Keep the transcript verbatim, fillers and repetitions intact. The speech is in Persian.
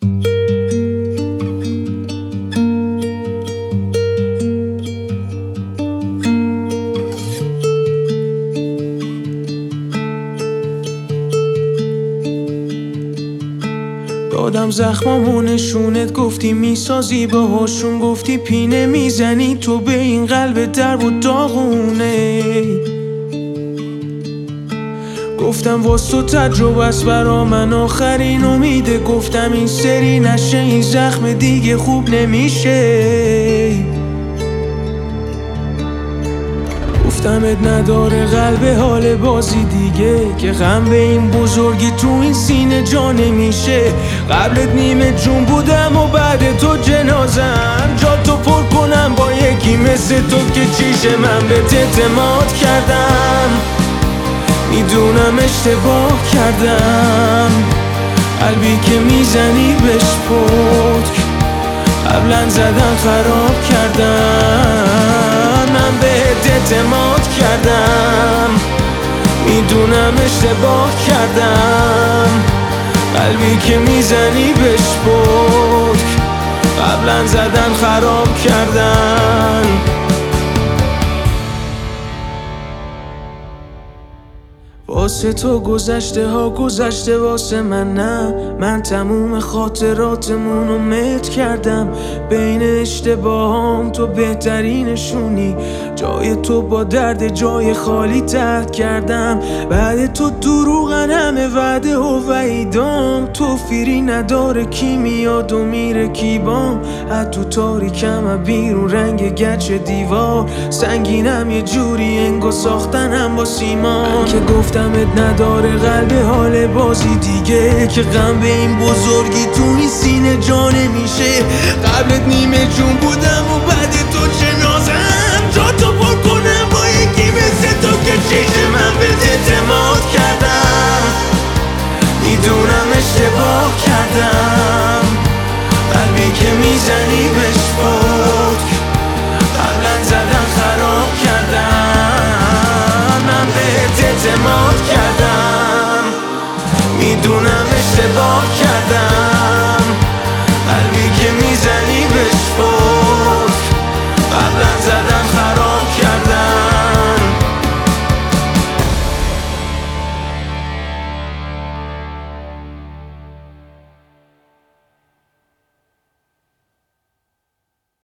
دادم زخمامو نشونت، گفتی میسازی باهاشون، گفتی پینه میزنی تو به این قلب درب و داغونه. گفتم واس تو تجربه است برا من آخرین امیده، گفتم این سری نشه این زخم دیگه خوب نمیشه. گفتمت نداره قلب حال بازی دیگه، که غم به این بزرگی تو این سینه جا نمیشه. قبلت نیمه جون بودم و بعد تو جنازم، جا تو پر کنم با یکی مثل تو که چیشه. من بهت اعتماد کردم، میدونم اشتباه کردم. قلبی که میزنی بهش پتک، قبلا زدن خراب کردم. من بهت اعتماد کردم، میدونم اشتباه کردم. قلبی که میزنی بهش پتک، قبلا زدن خراب کردن. واسه تو گذشته ها گذشته، واسه من نه. من تموم خاطراتمونو مت کردم، بین اشتباهام تو بهترینشونی. جای تو با درد جای خالی ترک کردم. بعد تو دروغن همه وعده و وعیدام، تو فیری نداره کی میاد و میره کی بام. از تو تاریکم بیرون رنگ گچ دیوار، سنگینم یه جوری انگو ساختنم با سیمان. که گفتمت نداره قلب حال بازی دیگه، که غم به این بزرگی تو این سینه جا نمیشه. قبلت نیمه جون